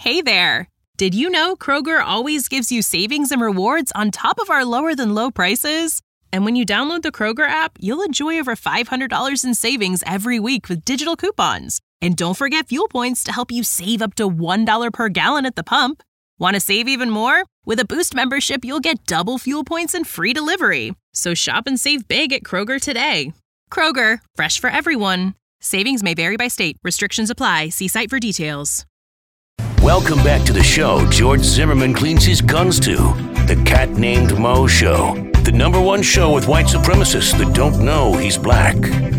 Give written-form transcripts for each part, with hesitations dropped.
Hey there! Did you know Kroger always gives you savings and rewards on top of our lower-than-low prices? And when you download the Kroger app, you'll enjoy over $500 in savings every week with digital coupons. And don't forget fuel points to help you save up to $1 per gallon at the pump. Want to save even more? With a Boost membership, you'll get double fuel points and free delivery. So shop and save big at Kroger today. Kroger, fresh for everyone. Savings may vary by state. Restrictions apply. See site for details. Welcome back to the show George Zimmerman cleans his guns to. The Cat Named Mo Show. The #1 show with white supremacists that don't know he's black.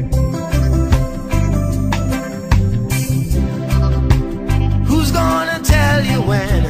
Who's gonna tell you when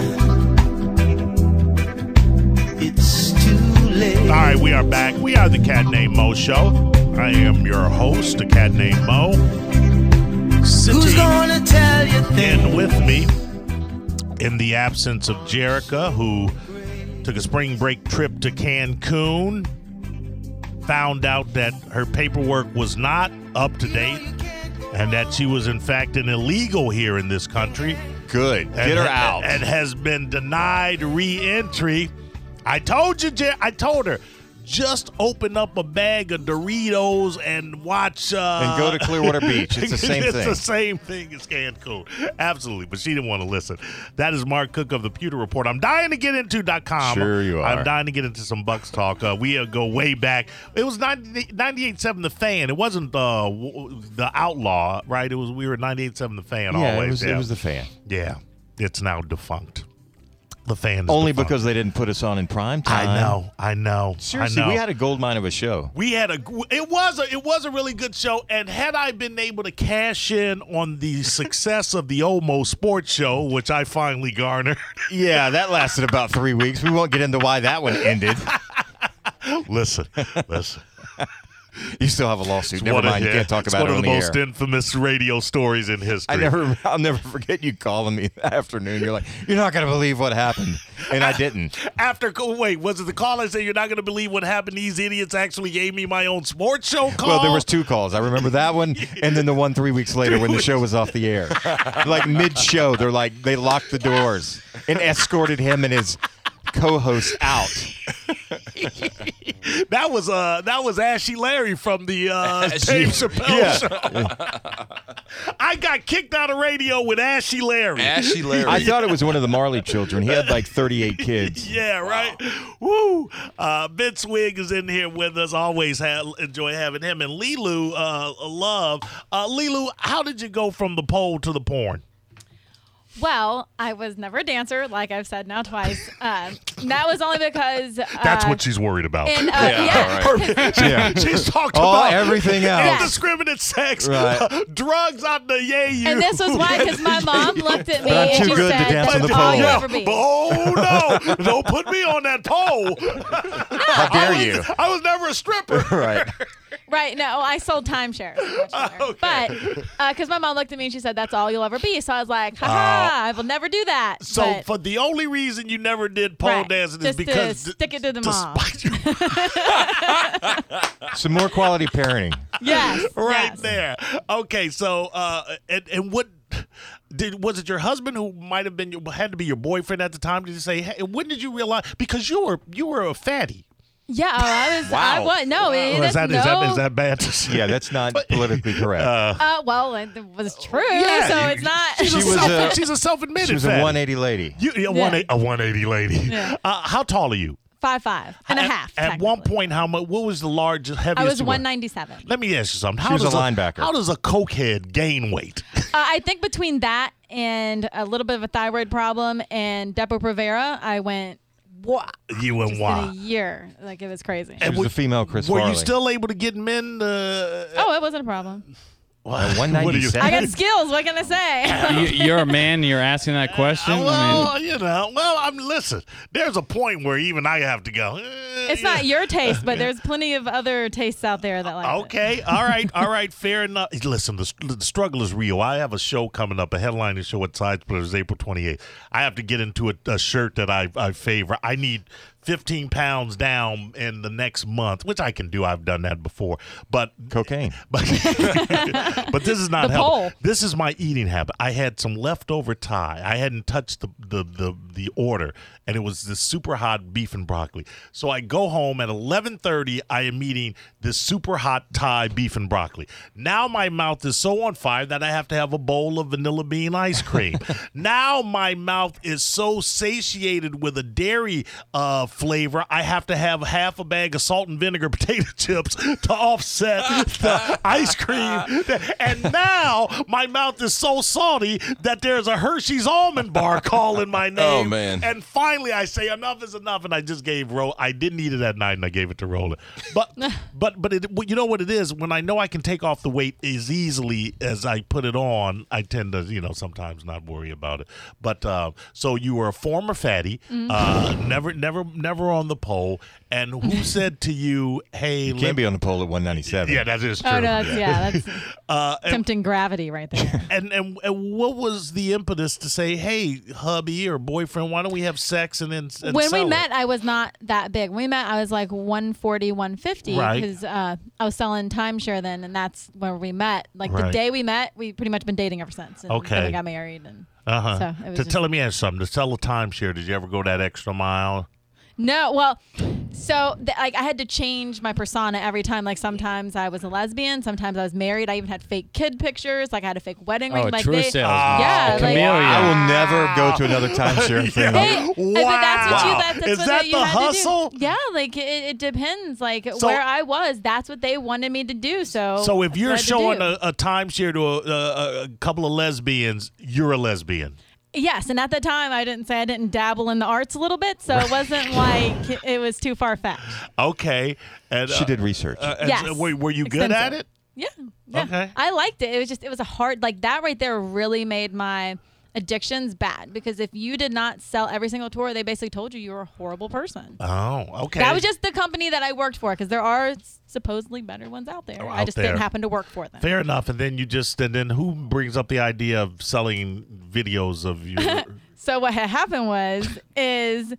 it's too late? All right, we are back. We are the Cat Named Mo Show. I am your host, the Cat Named Mo. Who's gonna tell you things? And with me, in the absence of Jerica, who took a spring break trip to Cancun, found out that her paperwork was not up to date and that she was, in fact, an illegal here in this country. Good. Get her out. And has been denied re-entry. I told you, I told her, just open up a bag of Doritos and watch. And go to Clearwater Beach. It's the same thing. It's the same thing as Cancun. Absolutely. But she didn't want to listen. That is Mark Cook of the Pewter Report. I'm dying to get into.com. Sure you are. I'm dying to get into some Bucks talk. We go way back. It was 98.7 The Fan. It wasn't the Outlaw, right? We were 98.7 The Fan always. It was The Fan. Yeah. It's now defunct. The Fan is only defunct. because they didn't put us on in prime time. I know. Seriously, we had a gold mine of a show. It was a really good show, and had I been able to cash in on the success of the Omo Sports Show, which I finally garnered. Yeah, that lasted about 3 weeks. We won't get into why that one ended. Listen. You still have a lawsuit. Never mind. You can't talk about it on the air. It's one of the most infamous radio stories in history. I'll never forget you calling me that afternoon. You're like, you're not going to believe what happened. And I didn't. Was it the call I said you're not going to believe what happened? These idiots actually gave me my own sports show call? Well, there was 2 calls. I remember that one and then the one 3 weeks later when the show was off the air. Like mid-show, they locked the doors and escorted him and his co-host out. That was Ashy Larry from the Dave Chappelle show. I got kicked out of radio with Ashy Larry. I thought it was one of the Marley children. He had like 38 kids. Yeah, right. Woo! Ben Swig is in here with us. Always enjoy having him. And Lilu Love. Lilu, how did you go from the pole to the porn? Well, I was never a dancer, like I've said now twice. That was only because... That's what she's worried about. And, She's talked about everything else. Indiscriminate sex, right. Drugs on the yay. And this was why, because my mom looked at me I'm and too she good to said, dance on that's the all pole. you'll ever be. Oh, no. Don't put me on that pole. How dare you? I was never a stripper. Right. Right, no, I sold timeshares. Okay. But, because my mom looked at me and she said, that's all you'll ever be. So I was like, I will never do that. So for the only reason you never did pole dancing is just because... to stick it to the mom. Some more quality parenting. Yes. Right there. Okay, so, and what... was it your husband who might have been had to be your boyfriend at the time? Did you say, hey, when did you realize? Because you were a fatty. Yeah, I was. Wow. I was. No, Is that bad to say? Yeah, that's not politically correct. Well, it was true, Yeah, so it's not. She's a self-admitted. She was a fatty. 180 lady. A 180 lady. Yeah. How tall are you? 5'5" and a half. At one point, how much? What was the largest, heaviest? I was you were? 197. Let me ask you something. She was a linebacker. How does a cokehead gain weight? I think between that and a little bit of a thyroid problem and Depo-Provera, I went. What? You went wild. In a year. Like, it was crazy. It was the female Chris Farley. Were you still able to get men? It wasn't a problem. 197. I got skills. What can I say? You're a man and you're asking that question? Listen, there's a point where even I have to go. It's not your taste, but there's plenty of other tastes out there that like it. Okay, all right, fair enough. Listen, the struggle is real. I have a show coming up, a headlining show at Side Splitters, April 28th. I have to get into a shirt that I favor. I need 15 pounds down in the next month, which I can do. I've done that before. But Cocaine. But this is not The helping. pole. This is my eating habit. I had some leftover Thai. I hadn't touched the order, and it was this super hot beef and broccoli. So I go home at 11:30. I am eating this super hot Thai beef and broccoli. Now my mouth is so on fire that I have to have a bowl of vanilla bean ice cream. Now my mouth is so satiated with a dairy flavor, I have to have half a bag of salt and vinegar potato chips to offset the ice cream. And now my mouth is so salty that there's a Hershey's almond bar calling my name. Oh, man. And finally I say enough is enough, and I just gave I didn't eat it that night, and I gave it to Roland. But you know what it is? When I know I can take off the weight as easily as I put it on, I tend to, sometimes not worry about it. But so you were a former fatty, never on the pole. And who said to you, "Hey, You can't be on the pole at 197. Yeah, that is true. Oh, no, that's tempting gravity right there. And what was the impetus to say, "Hey, hubby or boyfriend, why don't we have sex and then When we sell met, it?" I was not that big. When we met, I was like 140, 150 Right. because I was selling timeshare then, and that's where we met. Like the Right. day we met, we pretty much been dating ever since. And Okay. Then we got married. And so it was just, Let me ask something. To sell a timeshare, did you ever go that extra mile? no, well, so I had to change my persona every time. Like sometimes I was a lesbian, sometimes I was married. I even had fake kid pictures. Like I had a fake wedding ring. Oh, like true they, salesman. Yeah, like, Chameleon. I will never go to another timeshare thing. Hey, but that's what Wow. that's Is what that you the had hustle? To do. Yeah, like it depends. Like So- where I was, that's what they wanted me to do. So So if you're that's what I showing had to do. a timeshare to a couple of lesbians, you're a lesbian. Yes, and at the time I didn't dabble in the arts a little bit, so it wasn't like it was too far fetched. Okay. And, She did research. and Yes. so were you good at Extensive. it? Yeah. Okay. I liked it. It was a hard, like that right there really made my addictions bad, because if you did not sell every single tour, they basically told you were a horrible person. Oh, okay. That was just the company that I worked for, because there are supposedly better ones out there. I out just there. didn't happen to work for them. Fair enough. And then who brings up the idea of selling videos of you? So what had happened is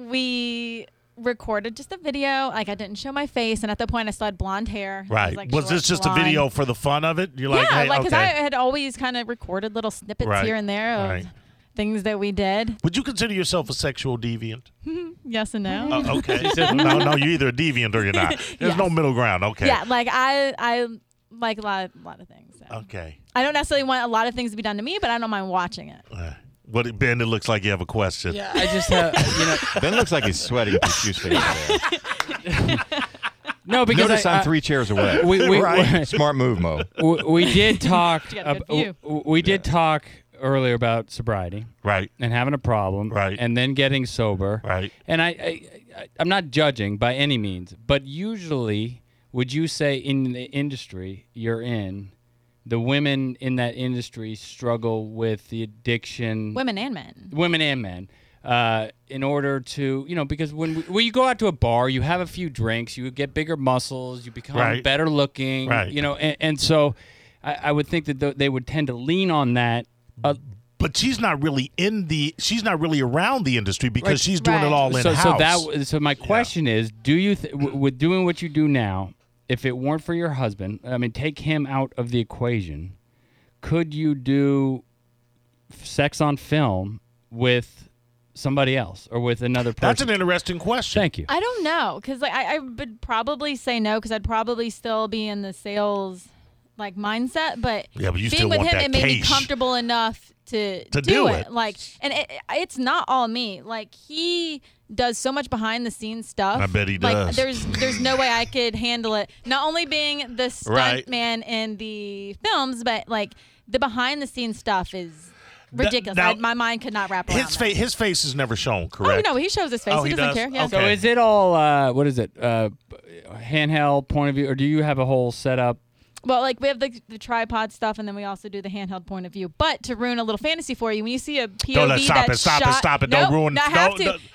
we recorded just a video. Like I didn't show my face, and at that point I still had blonde hair. Right. Like Was this short just a blonde. video for the fun of it? You're like, Yeah, hey, like because okay. I had always kind of recorded little snippets Right, here and there of right. things that we did. Would you consider yourself a sexual deviant? Yes and no. Okay. No, you're either a deviant or you're not. There's no Yes. middle ground. Okay. Yeah, like I like a lot of things. So. Okay. I don't necessarily want a lot of things to be done to me, but I don't mind watching it. Ben, it looks like you have a question. Yeah, I just have, Ben looks like he's sweating profusely over there. no, because Notice I'm 3 chairs away. we Smart move, Mo. we did talk. You got a good We did talk earlier about sobriety Right. and having a problem, Right. and then getting sober, Right. And I'm not judging by any means, but usually, would you say in the industry you're in, the women in that industry struggle with the addiction? Women and men. Women and men. In order to, because when you go out to a bar, you have a few drinks, you get bigger muscles, you become Right. better looking, Right. and so I would think that they would tend to lean on that. But she's not really she's not really around the industry because Right. she's doing Right. it all in house. So my question is, do you with doing what you do now, if it weren't for your husband, I mean, take him out of the equation, could you do sex on film with somebody else or with another person? That's an interesting question. Thank you. I don't know, because like I would probably say no, because I'd probably still be in the sales like mindset. But Yeah, but you being still with want him, that it made me cash. comfortable enough to do it. it. Like, and it's not all me. Like he does so much behind the scenes stuff. I bet he Like does. there's no way I could handle it. Not only being the stunt Right. man in the films, but like the behind the scenes stuff is ridiculous. now- My mind could not wrap around His face is never shown, that. correct? Oh no, he shows his face. Oh, he he doesn't does? care. Yeah. Okay. So is it all what is it? Handheld point of view, or do you have a whole setup? Well, like we have the tripod stuff, and then we also do the handheld point of view. But to ruin a little fantasy for you, when you see a POV Stop that's it, stop it, shot, stop it. Nope, Don't ruin I have no, to. no.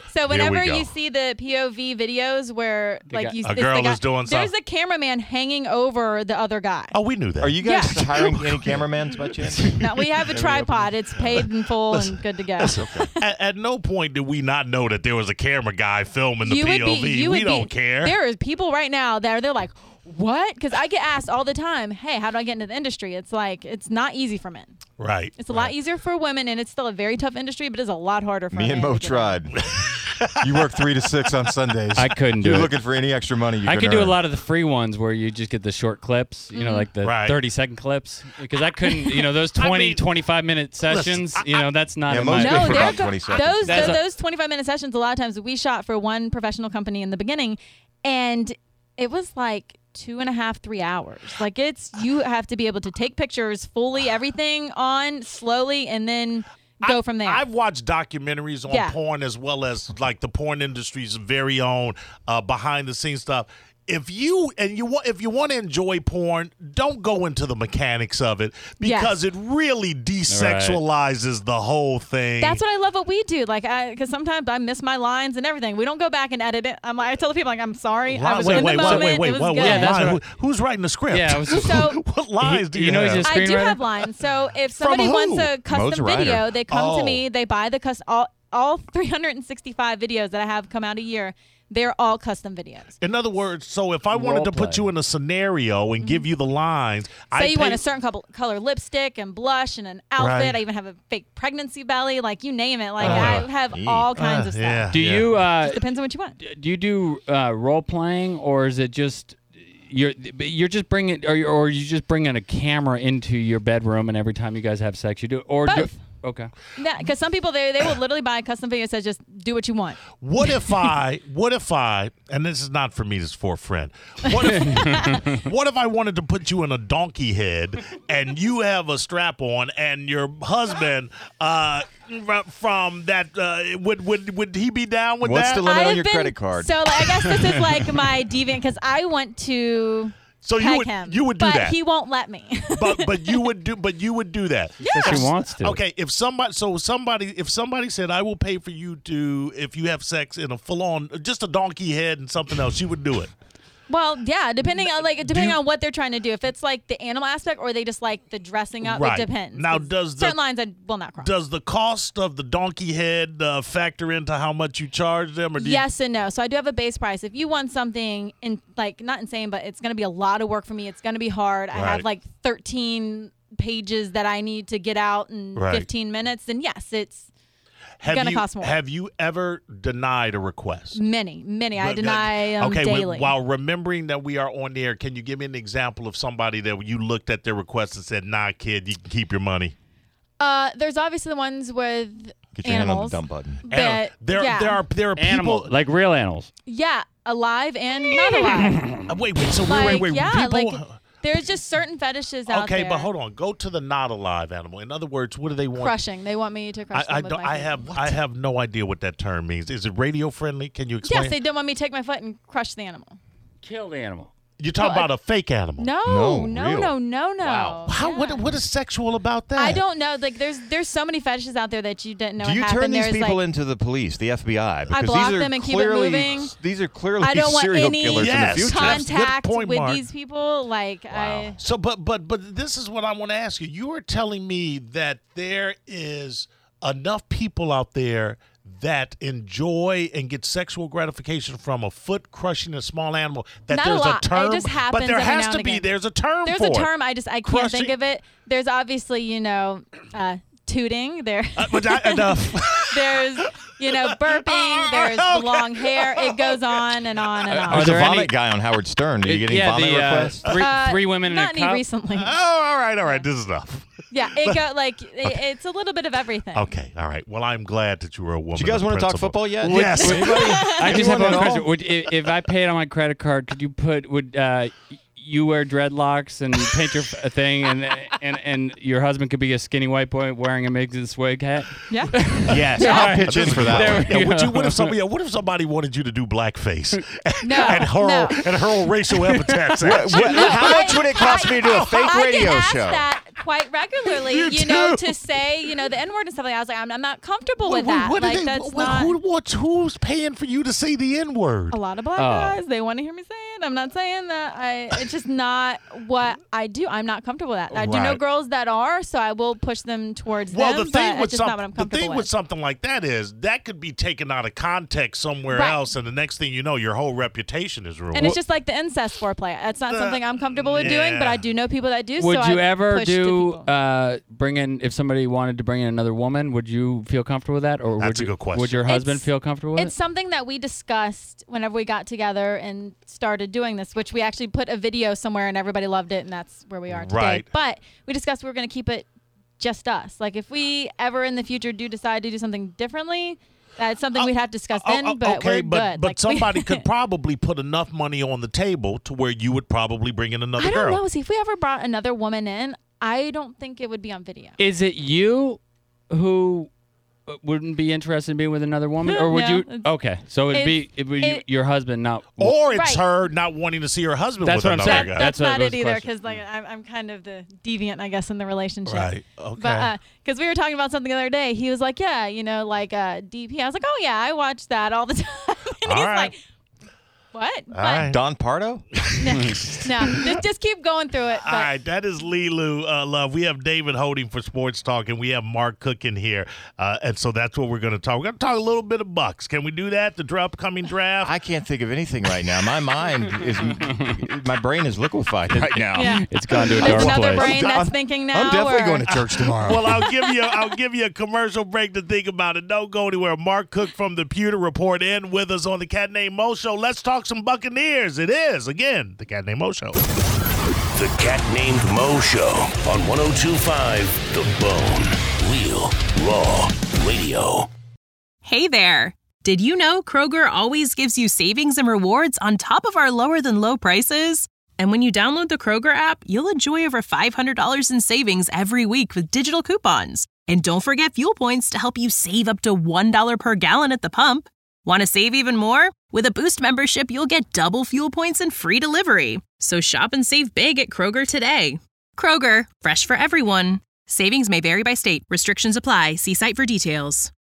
So we whenever go. you see the POV videos where like you A it's girl the guy, is doing there's something. a cameraman hanging over the other guy. Oh, we knew that. Are you guys Yeah. hiring any cameramans by chance? No, we have a tripod. It's paid in full and good to go. At no point did we not know that there was a camera guy filming the POV. We don't care. There is people right now that they're like, what? Because I get asked all the time, hey, how do I get into the industry? It's like, it's not easy for men. Right. It's a lot easier for women, and it's still a very tough industry, but it's a lot harder for Me a and man Mo to get in. tried. You work 3 to 6 on Sundays. I couldn't do You're it. looking for any extra money you I can could do a earn. lot of the free ones where you just get the short clips, you know, like the Right. 30-second clips. Because I couldn't, those I 20, mean, 25-minute sessions, that's not Yeah, in most my... good for they're about 20 seconds. those That's a- those 25-minute sessions, a lot of times we shot for one professional company in the beginning, and it was like 2.5, 3 hours. Like you have to be able to take pictures fully, everything on slowly, and then go from there. I've watched documentaries on Yeah. porn as well as like the porn industry's very own behind the scenes stuff. If you want to enjoy porn, don't go into the mechanics of it because it really desexualizes the whole thing. That's what I love what we do. Like, because sometimes I miss my lines and everything. We don't go back and edit it. I tell the people, like, I'm sorry. I was in the moment. It was good. Yeah, that's line? what Who's writing the script? Yeah, I was just- So what lines do you you know have? he's a I do screenwriter? have lines. So if somebody who? wants a Mo's custom writer. video, they come to Oh. me. They buy the all 365 videos that I have come out a year. They're all custom videos. In other words, so if I wanted to put Role-play. you in a scenario and give you the lines, Say you want a certain color lipstick and blush and an outfit. Right. I even have a fake pregnancy belly. Like, you name it. Like, I have all kinds of stuff. Yeah. Do you Just depends on what you want. do you do role playing, or is it just you're just bringing, or you just bringing a camera into your bedroom and every time you guys have sex you do, or Both. Okay. Because some people, they will literally buy a custom video that says just do what you want. What if I, and this is not for me, this is for a friend. What if I wanted to put you in a donkey head and you have a strap on and your husband from that, would he be down with What's that? the limit on I've your been- credit card? So I guess this is like my deviant because I want to So peg him. you would do but that. he won't let me. but you would do that. Says she wants to. Okay, if somebody said I will pay for you to if you have sex in a full on just a donkey head and something else, she would do it. Well, yeah, depending on what they're trying to do. If it's like the animal aspect or they just like the dressing up, Right. it depends. Now, 'Cause does the- certain lines I will not cross. Does the cost of the donkey head factor into how much you charge them? Or do Yes and no. So I do have a base price. If you want something not insane, but it's going to be a lot of work for me. It's going to be hard. I Right. have like 13 pages that I need to get out in Right. 15 minutes. Then yes, it's have gonna you, cost more. Have you ever denied a request? many. I deny okay, daily. while remembering that we are on the air, can you give me an example of somebody that you looked at their request and said, "Nah, kid, you can keep your money"? There's obviously the ones with Get your hand on the animals. dump button. That, There are Animal, people. like real animals. yeah, alive and not alive. Wait. So like, wait. yeah, People, like there's just certain fetishes out there. okay, but hold on. Go to the not alive animal. In other words, what do they want? Crushing. They want me to crush them with my foot. I have no idea what that term means. Is it radio friendly? Can you explain? Yes, they don't want me to take my foot and crush the animal. Kill the animal. You're talking Well, about a fake animal. No. real. Wow. How? Yeah. What is sexual about that? I don't know. Like, there's so many fetishes out there that you didn't know Do you what turn happened. these There's people like, into the police, the FBI? Because block these are them and keep it clearly, moving. These are clearly I don't want serial any killers Yes. in the future. contact Good point, with Mark. these people. Like, Wow. So, but this is what I want to ask you. You are telling me that there is enough people out there that enjoy and get sexual gratification from a foot crushing a small animal. That Not a there's lot. It term, just but happens there every has now to and be. again. There's a term. there's for a it. term. I can't Crushing- think of it. There's obviously, tooting. There. But enough. There's, burping. There's the long hair. It goes on and on and on. There's there a vomit any- guy on Howard Stern. Do you get any yeah, vomit requests? three women in a Not any cup. recently. Oh, all right. This is enough. Yeah, it got it's a little bit of everything. Okay, all right. Well, I'm glad that you were a woman. Do you guys want to talk football yet? Yes. I just have Anyone one at all? question. If I paid on my credit card, could you would you wear dreadlocks and paint your thing, and your husband could be a skinny white boy wearing a Migs and Swig hat? Yeah. Yes, I'll pitch in for that There one. we Yeah, go. what if somebody wanted you to do blackface No. and hurl racial epithets at you? How much would it cost me to do a fake I radio get asked show? that quite regularly, you know, to say, you know, the N-word and stuff like that. I was like, I'm not comfortable with that. What Like, that's not... Who's paying for you to say the N-word? A lot of black guys, they want to hear me say it. I'm not saying that. It's just not what I do. I'm not comfortable with that. I do know girls that are, so I will push them towards them. The thing but with it's just not what I'm comfortable with something like that is that could be taken out of context somewhere else, and the next thing you know, your whole reputation is ruined. And it's just like the incest foreplay. That's not something I'm comfortable with doing, but I do know people that do. Would so you I ever push to do people. bring in, if somebody wanted to bring in another woman, would you feel comfortable with that? Or That's a good question. Would your husband feel comfortable with it? It's something that we discussed whenever we got together and started doing this, which we actually put a video somewhere and everybody loved it, and that's where we are today. Right. But we discussed we were going to keep it just us. Like, if we ever in the future do decide to do something differently, that's something we'd have to discuss then, but we're good. But like, somebody could probably put enough money on the table to where you would probably bring in another girl. I don't know. See, if we ever brought another woman in, I don't think it would be on video. Is it you who wouldn't be interested in being with another woman, or would you? Okay, so it'd be your husband, not. Or it's her not wanting to see her husband That's with what I'm another saying. guy. That's not it either, question. because like I'm kind of the deviant, I guess, in the relationship. Right. Okay. But because we were talking about something the other day, he was like, "Yeah, you know, like DP." I was like, "Oh yeah, I watch that all the time." And he's like, "What?" But Don Pardo? no, just keep going through it. All right, that is Lilu Love. We have David Holding for Sports Talk, and we have Mark Cook in here. And so that's what we're going to talk. We're going to talk a little bit of Bucks. Can we do that, the upcoming draft? I can't think of anything right now. My my brain is liquefied right now. Yeah. It's gone to a There's dark another place. brain that's thinking now. I'm definitely or- going to church tomorrow. Well, I'll give you a commercial break to think about it. Don't go anywhere. Mark Cook from the Pewter Report in with us on the Cat Named Mo Show. Let's talk some Buccaneers. It is, again, the Cat Named Mo Show. The Cat Named Mo Show on 102.5 The Bone. Real Raw Radio. Hey there. Did you know Kroger always gives you savings and rewards on top of our lower than low prices? And when you download the Kroger app, you'll enjoy over $500 in savings every week with digital coupons. And don't forget fuel points to help you save up to $1 per gallon at the pump. Want to save even more? With a Boost membership, you'll get double fuel points and free delivery. So shop and save big at Kroger today. Kroger, fresh for everyone. Savings may vary by state. Restrictions apply. See site for details.